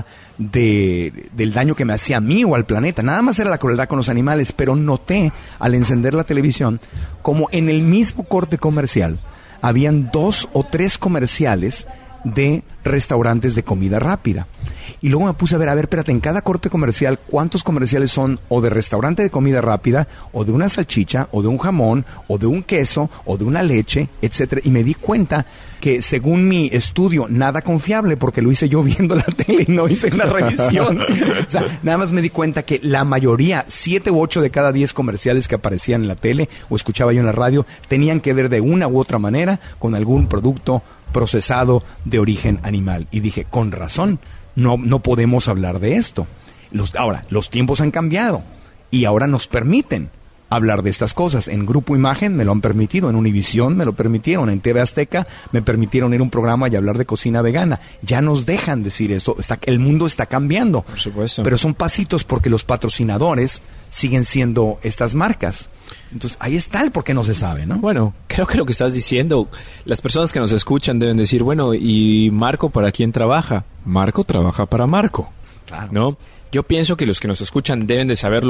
Speaker 1: del daño que me hacía a mí o al planeta, nada más era la crueldad con los animales, pero noté al encender la televisión como en el mismo corte comercial habían 2 o 3 comerciales de restaurantes de comida rápida. Y luego me puse a ver, espérate, en cada corte comercial, ¿cuántos comerciales son o de restaurante de comida rápida, o de una salchicha, o de un jamón, o de un queso, o de una leche, etcétera? Y me di cuenta que, según mi estudio, nada confiable, porque lo hice yo viendo la tele y no hice una revisión. O sea, nada más me di cuenta que la mayoría, 7 u 8 de cada 10 comerciales que aparecían en la tele o escuchaba yo en la radio, tenían que ver de una u otra manera con algún producto procesado de origen animal. Y dije, con razón, no podemos hablar de esto. Ahora, los tiempos han cambiado y ahora nos permiten hablar de estas cosas. En Grupo Imagen me lo han permitido, en Univisión me lo permitieron, en TV Azteca me permitieron ir a un programa y hablar de cocina vegana. Ya nos dejan decir eso. El mundo está cambiando.
Speaker 3: Por supuesto.
Speaker 1: Pero son pasitos porque los patrocinadores siguen siendo estas marcas. Entonces, ahí está el por qué no se sabe, ¿no?
Speaker 3: Bueno, creo que lo que estás diciendo, las personas que nos escuchan deben decir, bueno, ¿y Marco para quién trabaja? Marco trabaja para Marco,
Speaker 1: claro,
Speaker 3: ¿no? Yo pienso que los que nos escuchan deben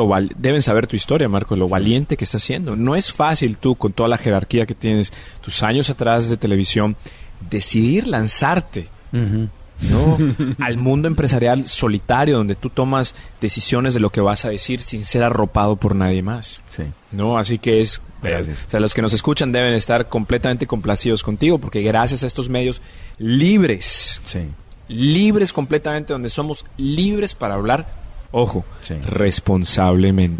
Speaker 3: saber tu historia, Marco, lo valiente que estás haciendo. No es fácil tú, con toda la jerarquía que tienes, tus años atrás de televisión, decidir lanzarte, ¿no? al mundo empresarial solitario, donde tú tomas decisiones de lo que vas a decir sin ser arropado por nadie más.
Speaker 1: Sí.
Speaker 3: ¿No? Así que
Speaker 1: Gracias.
Speaker 3: O sea, los que nos escuchan deben estar completamente complacidos contigo, porque gracias a estos medios libres, libres completamente, donde somos libres para hablar, ojo, responsablemente.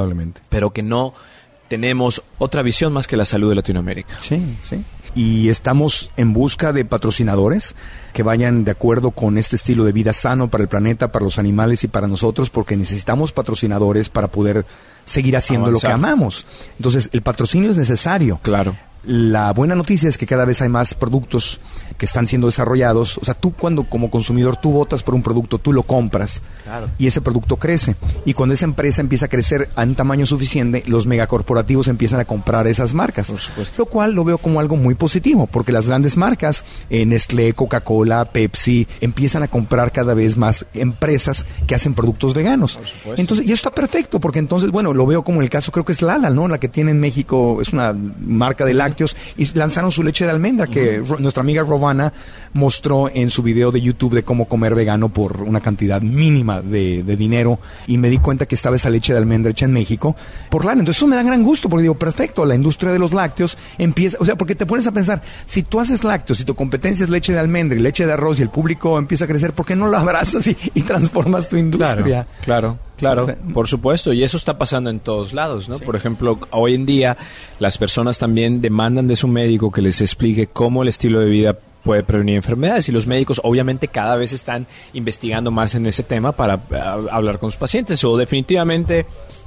Speaker 3: Pero que no tenemos otra visión más que la salud de Latinoamérica.
Speaker 1: Sí. Y estamos en busca de patrocinadores que vayan de acuerdo con este estilo de vida sano para el planeta, para los animales y para nosotros, porque necesitamos patrocinadores para poder seguir haciendo avanzar. Lo que amamos. Entonces, el patrocinio es necesario.
Speaker 3: Claro.
Speaker 1: La buena noticia es que cada vez hay más productos que están siendo desarrollados. O sea, tú cuando como consumidor tú votas por un producto, tú lo compras,
Speaker 3: claro,
Speaker 1: y ese producto crece. Y cuando esa empresa empieza a crecer a un tamaño suficiente, los megacorporativos empiezan a comprar esas marcas.
Speaker 3: Por supuesto.
Speaker 1: Lo cual lo veo como algo muy positivo, porque las grandes marcas, Nestlé, Coca-Cola, Pepsi, empiezan a comprar cada vez más empresas que hacen productos veganos.
Speaker 3: Por supuesto.
Speaker 1: Entonces, y eso está perfecto, porque entonces, bueno, lo veo como el caso, creo que es Lala, ¿no? La que tiene en México, es una marca de lácteos, y lanzaron su leche de almendra, que nuestra amiga Rovana mostró en su video de YouTube de cómo comer vegano por una cantidad mínima de dinero, y me di cuenta que estaba esa leche de almendra hecha en México por Lala. Entonces eso me da gran gusto, porque digo, perfecto, la industria de los lácteos empieza, o sea, porque te pones a pensar, si tú haces lácteos, si tu competencia es leche de almendra y leche de arroz y el público empieza a crecer, ¿por qué no lo abrazas y transformas tu industria?
Speaker 3: Claro, por supuesto, y eso está pasando en todos lados, ¿no? Sí. Por ejemplo, hoy en día las personas también demandan de su médico que les explique cómo el estilo de vida puede prevenir enfermedades, y los médicos obviamente cada vez están investigando más en ese tema para hablar con sus pacientes. O definitivamente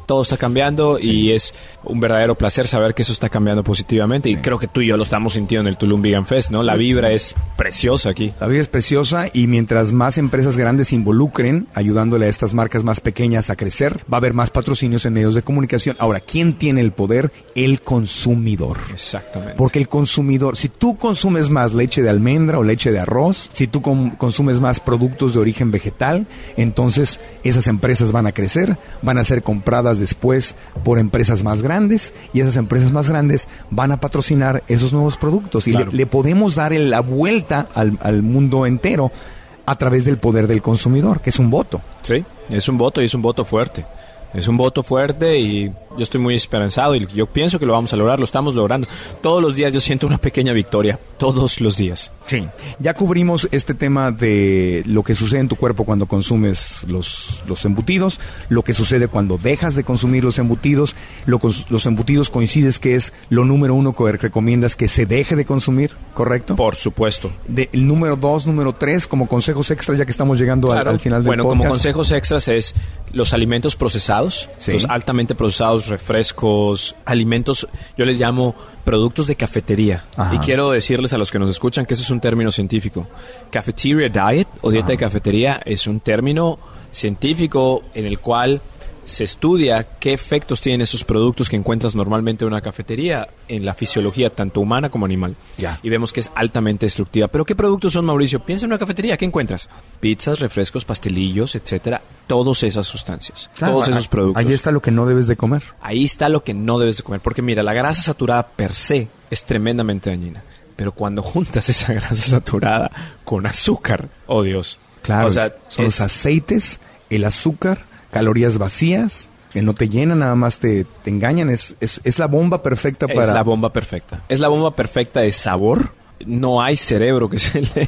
Speaker 3: todo está cambiando y es un verdadero placer saber que eso está cambiando positivamente y creo que tú y yo lo estamos sintiendo en el Tulum Vegan Fest, ¿no? La vibra es preciosa aquí.
Speaker 1: La vibra es preciosa y mientras más empresas grandes se involucren ayudándole a estas marcas más pequeñas a crecer, va a haber más patrocinios en medios de comunicación. Ahora, ¿quién tiene el poder? El consumidor.
Speaker 3: Exactamente.
Speaker 1: Porque el consumidor, si tú consumes más leche de almendra o leche de arroz, si tú consumes más productos de origen vegetal, entonces esas empresas van a crecer, van a ser compradas después por empresas más grandes y esas empresas más grandes van a patrocinar esos nuevos productos y le podemos dar la vuelta al mundo entero a través del poder del consumidor, que es un voto.
Speaker 3: Sí, es un voto y es un voto fuerte. Es un voto fuerte y yo estoy muy esperanzado y yo pienso que lo vamos a lograr, lo estamos logrando. Todos los días yo siento una pequeña victoria, todos los días.
Speaker 1: Sí. Ya cubrimos este tema de lo que sucede en tu cuerpo cuando consumes los embutidos, lo que sucede cuando dejas de consumir los embutidos. Los embutidos coincides que es lo número 1 que recomiendas que se deje de consumir, ¿correcto?
Speaker 3: Por supuesto.
Speaker 1: El número 2, número 3, como consejos extras, ya que estamos llegando al final del podcast.
Speaker 3: Como consejos extras es los alimentos procesados, los altamente procesados, refrescos, alimentos, yo les llamo productos de cafetería. Ajá. Y quiero decirles a los que nos escuchan que eso es un término científico. Cafeteria diet o dieta de cafetería es un término científico en el cual se estudia qué efectos tienen esos productos que encuentras normalmente en una cafetería en la fisiología tanto humana como animal. Y vemos que es altamente destructiva. ¿Pero qué productos son, Mauricio? Piensa en una cafetería, ¿qué encuentras? Pizzas, refrescos, pastelillos, etcétera. Todas esas sustancias, todos esos productos.
Speaker 1: Ahí está lo que no debes de comer.
Speaker 3: Ahí está lo que no debes de comer. Porque mira, la grasa saturada per se es tremendamente dañina. Pero cuando juntas esa grasa saturada con azúcar, oh Dios.
Speaker 1: Claro, o sea, son los aceites, el azúcar, calorías vacías, que no te llenan, nada más te engañan. Es la bomba perfecta para...
Speaker 3: Es la bomba perfecta. Es la bomba perfecta de sabor. No hay cerebro que se le...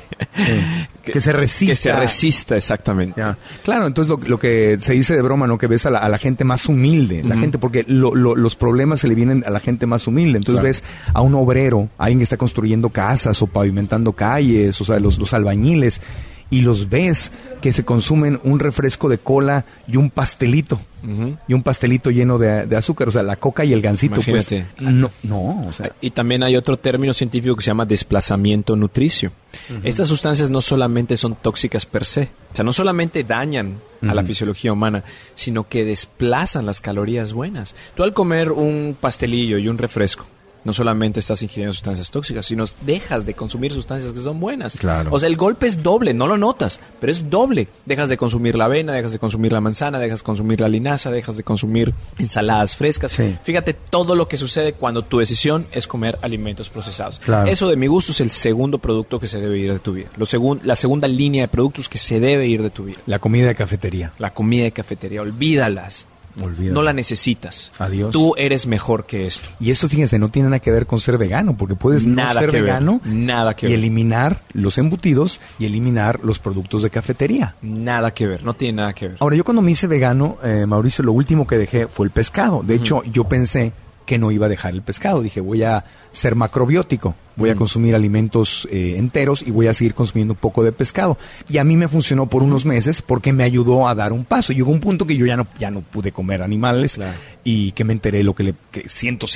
Speaker 1: que se resista.
Speaker 3: Que se resista, exactamente.
Speaker 1: Ya. Claro, entonces lo que se dice de broma, ¿no? Que ves a la gente más humilde. La gente, porque los problemas se le vienen a la gente más humilde. Entonces ves a un obrero, a alguien que está construyendo casas o pavimentando calles, o sea, los albañiles, y los ves que se consumen un refresco de cola y un pastelito. Y un pastelito lleno de azúcar, o sea, la coca y el gansito.
Speaker 3: Imagínate.
Speaker 1: Pues, no, o sea.
Speaker 3: Y también hay otro término científico que se llama desplazamiento nutricio. Estas sustancias no solamente son tóxicas per se, o sea, no solamente dañan a la fisiología humana, sino que desplazan las calorías buenas. Tú al comer un pastelillo y un refresco, no solamente estás ingiriendo sustancias tóxicas, sino dejas de consumir sustancias que son buenas.
Speaker 1: Claro.
Speaker 3: O sea, el golpe es doble, no lo notas, pero es doble. Dejas de consumir la avena, dejas de consumir la manzana, dejas de consumir la linaza, dejas de consumir ensaladas frescas.
Speaker 1: Sí.
Speaker 3: Fíjate todo lo que sucede cuando tu decisión es comer alimentos procesados.
Speaker 1: Claro.
Speaker 3: Eso, de mi gusto, es el segundo producto que se debe ir de tu vida. La segunda línea de productos que se debe ir de tu vida.
Speaker 1: La comida de cafetería.
Speaker 3: La comida de cafetería, olvídalas. No la necesitas.
Speaker 1: Adiós.
Speaker 3: Tú eres mejor que esto.
Speaker 1: Y esto, fíjense, no tiene nada que ver con ser vegano, porque puedes no ser vegano y eliminar los embutidos y eliminar los productos de cafetería.
Speaker 3: Nada que ver, no tiene nada que ver.
Speaker 1: Ahora, yo cuando me hice vegano, Mauricio, lo último que dejé fue el pescado. De hecho, yo pensé que no iba a dejar el pescado. Dije, voy a ser macrobiótico, voy a consumir alimentos enteros y voy a seguir consumiendo un poco de pescado. Y a mí me funcionó por unos meses porque me ayudó a dar un paso. Llegó un punto que yo ya no pude comer animales, y que me enteré que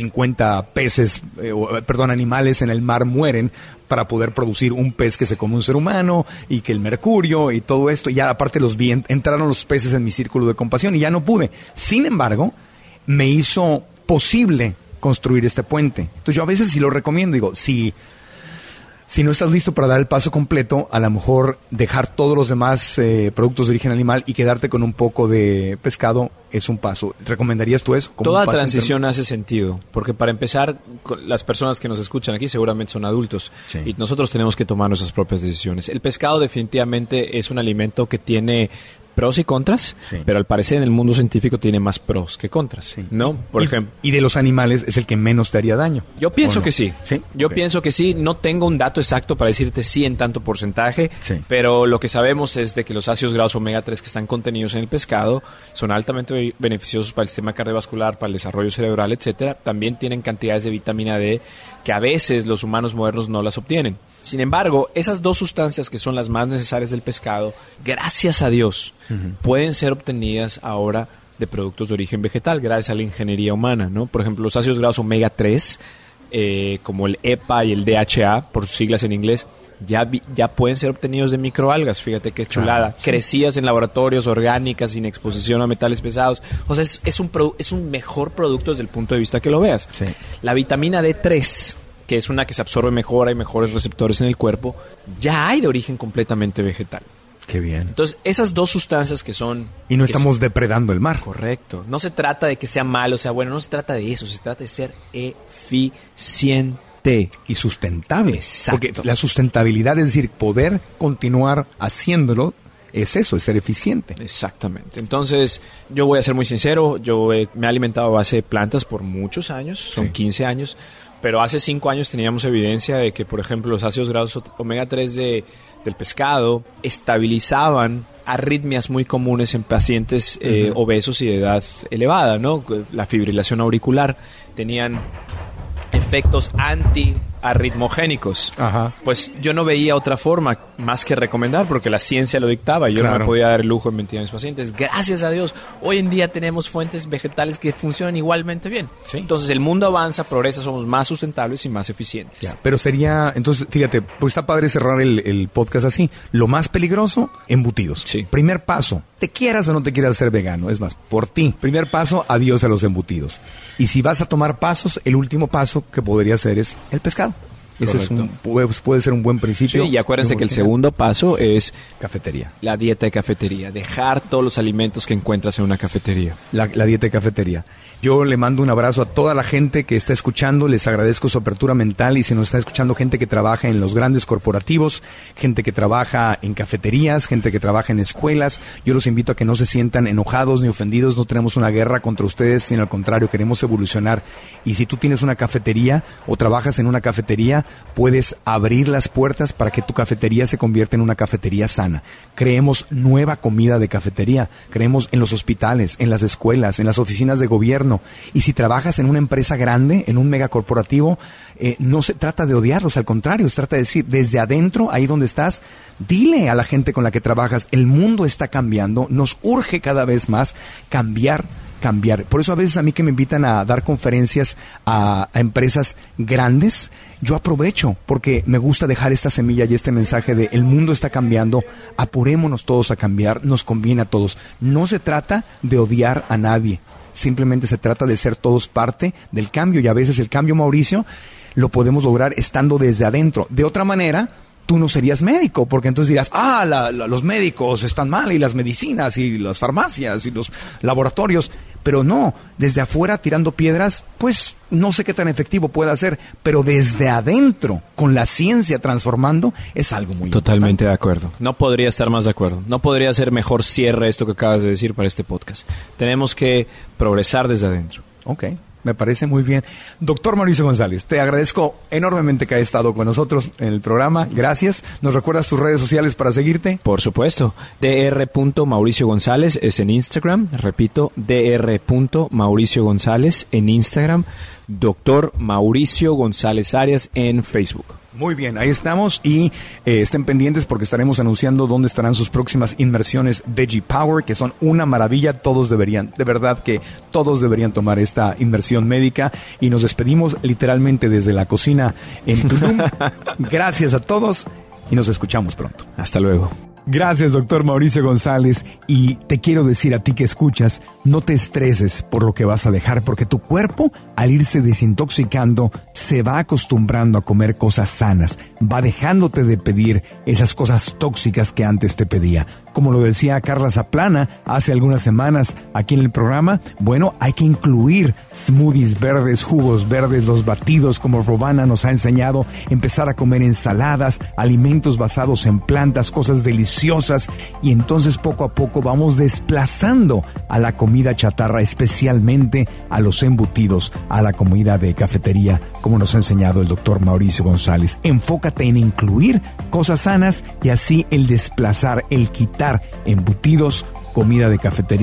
Speaker 1: 150 animales en el mar mueren para poder producir un pez que se come un ser humano, y que el mercurio y todo esto. Y ya aparte entraron los peces en mi círculo de compasión y ya no pude. Sin embargo, me hizo posible construir este puente. Entonces yo a veces sí lo recomiendo, digo, si no estás listo para dar el paso completo, a lo mejor dejar todos los demás productos de origen animal y quedarte con un poco de pescado es un paso. ¿Recomendarías tú eso?
Speaker 3: Toda transición hace sentido, porque para empezar, las personas que nos escuchan aquí seguramente son adultos, y nosotros tenemos que tomar nuestras propias decisiones. El pescado definitivamente es un alimento que tiene pros y contras, pero al parecer en el mundo científico tiene más pros que contras, ¿no? Por ejemplo.
Speaker 1: Y de los animales es el que menos te haría daño.
Speaker 3: Yo pienso que sí. Yo pienso que sí. No tengo un dato exacto para decirte sí en tanto porcentaje, pero lo que sabemos es de que los ácidos grasos omega 3 que están contenidos en el pescado son altamente beneficiosos para el sistema cardiovascular, para el desarrollo cerebral, etcétera. También tienen cantidades de vitamina D que a veces los humanos modernos no las obtienen. Sin embargo, esas dos sustancias que son las más necesarias del pescado, gracias a Dios, pueden ser obtenidas ahora de productos de origen vegetal gracias a la ingeniería humana, ¿no? Por ejemplo, los ácidos grasos omega 3, como el EPA y el DHA, por sus siglas en inglés, ya pueden ser obtenidos de microalgas. Fíjate qué chulada. Sí. Crecidas en laboratorios, orgánicas, sin exposición a metales pesados. O sea, es un mejor producto desde el punto de vista que lo veas. Sí. La vitamina D3, que es una que se absorbe mejor, hay mejores receptores en el cuerpo, ya hay de origen completamente vegetal.
Speaker 1: Qué bien.
Speaker 3: Entonces, esas dos sustancias que son...
Speaker 1: Y no estamos depredando el mar.
Speaker 3: Correcto. No se trata de que sea malo o sea bueno, no se trata de eso, se trata de ser eficiente.
Speaker 1: Y sustentable.
Speaker 3: Exacto.
Speaker 1: Porque la sustentabilidad, es decir, poder continuar haciéndolo, es eso, es ser eficiente.
Speaker 3: Exactamente. Entonces, yo voy a ser muy sincero, yo me he alimentado a base de plantas por muchos años, son 15 años, pero hace 5 años teníamos evidencia de que, por ejemplo, los ácidos grasos omega 3 del pescado estabilizaban arritmias muy comunes en pacientes obesos y de edad elevada, ¿no? La fibrilación auricular, tenían efectos antiarritmogénicos.
Speaker 1: Ajá.
Speaker 3: Pues yo no veía otra forma más que recomendar, porque la ciencia lo dictaba y yo no me podía dar el lujo de mentir a mis pacientes. Gracias a Dios, hoy en día tenemos fuentes vegetales que funcionan igualmente bien. Sí. Entonces el mundo avanza, progresa, somos más sustentables y más eficientes.
Speaker 1: Ya, pero sería, entonces, fíjate, pues está padre cerrar el podcast así. Lo más peligroso, embutidos.
Speaker 3: Sí.
Speaker 1: Primer paso, te quieras o no te quieras ser vegano, es más, por ti. Primer paso, adiós a los embutidos. Y si vas a tomar pasos, el último paso que podría ser es el pescado. Ese puede ser un buen principio.
Speaker 3: Sí, y acuérdense que el segundo paso es
Speaker 1: cafetería.
Speaker 3: La dieta de cafetería. Dejar todos los alimentos que encuentras en una cafetería.
Speaker 1: La dieta de cafetería. Yo le mando un abrazo a toda la gente que está escuchando. Les agradezco su apertura mental y si nos está escuchando gente que trabaja en los grandes corporativos, gente que trabaja en cafeterías, gente que trabaja en escuelas. Yo los invito a que no se sientan enojados ni ofendidos. No tenemos una guerra contra ustedes, sino al contrario, queremos evolucionar. Y si tú tienes una cafetería o trabajas en una cafetería, puedes abrir las puertas para que tu cafetería se convierta en una cafetería sana. Creemos nueva comida de cafetería. Creemos en los hospitales, en las escuelas, en las oficinas de gobierno. Y si trabajas en una empresa grande, en un megacorporativo, no se trata de odiarlos, al contrario, se trata de decir, desde adentro, ahí donde estás, dile a la gente con la que trabajas, el mundo está cambiando, nos urge cada vez más cambiar. Por eso a veces a mí que me invitan a dar conferencias a empresas grandes, yo aprovecho porque me gusta dejar esta semilla y este mensaje de el mundo está cambiando, apurémonos todos a cambiar, nos conviene a todos. No se trata de odiar a nadie, simplemente se trata de ser todos parte del cambio y a veces el cambio, Mauricio, lo podemos lograr estando desde adentro. De otra manera, tú no serías médico, porque entonces dirás, los médicos están mal y las medicinas y las farmacias y los laboratorios, pero no, desde afuera tirando piedras, pues no sé qué tan efectivo pueda ser, pero desde adentro, con la ciencia transformando, es algo muy
Speaker 3: Totalmente
Speaker 1: importante.
Speaker 3: De acuerdo. No podría estar más de acuerdo. No podría ser mejor cierre esto que acabas de decir para este podcast. Tenemos que progresar desde adentro.
Speaker 1: Ok. Me parece muy bien. Doctor Mauricio González, te agradezco enormemente que hayas estado con nosotros en el programa. Gracias. ¿Nos recuerdas tus redes sociales para seguirte?
Speaker 3: Por supuesto. Dr. González es en Instagram. Repito, Dr. Mauricio González en Instagram. Doctor Mauricio González Arias en Facebook.
Speaker 1: Muy bien, ahí estamos y estén pendientes porque estaremos anunciando dónde estarán sus próximas inmersiones Veggie Power, que son una maravilla. Todos deberían, de verdad que todos deberían tomar esta inmersión médica y nos despedimos literalmente desde la cocina en Tulum. Gracias a todos y nos escuchamos pronto.
Speaker 3: Hasta luego.
Speaker 1: Gracias, doctor Mauricio González. Y te quiero decir a ti que escuchas, no te estreses por lo que vas a dejar, porque tu cuerpo, al irse desintoxicando, se va acostumbrando a comer cosas sanas. Va dejándote de pedir esas cosas tóxicas que antes te pedía. Como lo decía Carla Zaplana hace algunas semanas aquí en el programa, bueno, hay que incluir smoothies verdes, jugos verdes, los batidos, como Robana nos ha enseñado, empezar a comer ensaladas, alimentos basados en plantas, cosas deliciosas, y entonces poco a poco vamos desplazando a la comida chatarra, especialmente a los embutidos, a la comida de cafetería, como nos ha enseñado el doctor Mauricio González. Enfócate en incluir cosas sanas y así el desplazar, el quitar embutidos, comida de cafetería,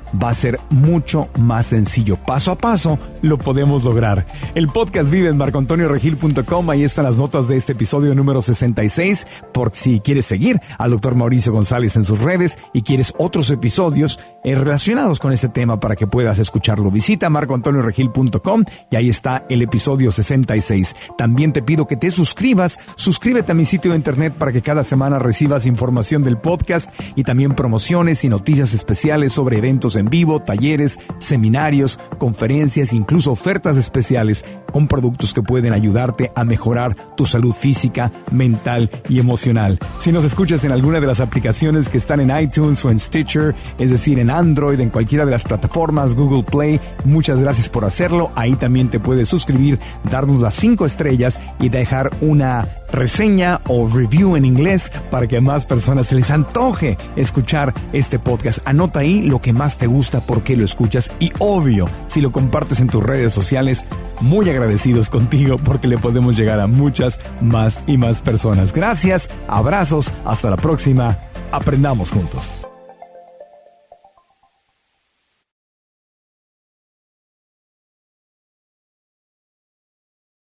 Speaker 1: va a ser mucho más sencillo. Paso a paso lo podemos lograr. El podcast vive en marcoantonioregil.com. Ahí están las notas de este episodio número 66. Por si quieres seguir al Dr. Mauricio González en sus redes y quieres otros episodios relacionados con este tema para que puedas escucharlo, visita marcoantonioregil.com y ahí está el episodio 66. También te pido que te suscribas. Suscríbete a mi sitio de internet para que cada semana recibas información del podcast y también promociones y noticias especiales sobre eventos en vivo, talleres, seminarios, conferencias, incluso ofertas especiales con productos que pueden ayudarte a mejorar tu salud física, mental y emocional. Si nos escuchas en alguna de las aplicaciones que están en iTunes o en Stitcher, es decir, en Android, en cualquiera de las plataformas, Google Play, muchas gracias por hacerlo. Ahí también te puedes suscribir, darnos las 5 estrellas y dejar una reseña o review en inglés para que a más personas se les antoje escuchar este podcast. Anota ahí lo que más te gusta, por qué lo escuchas y obvio, si lo compartes en tus redes sociales, muy agradecidos contigo porque le podemos llegar a muchas más y más personas. Gracias, abrazos, hasta la próxima, aprendamos juntos.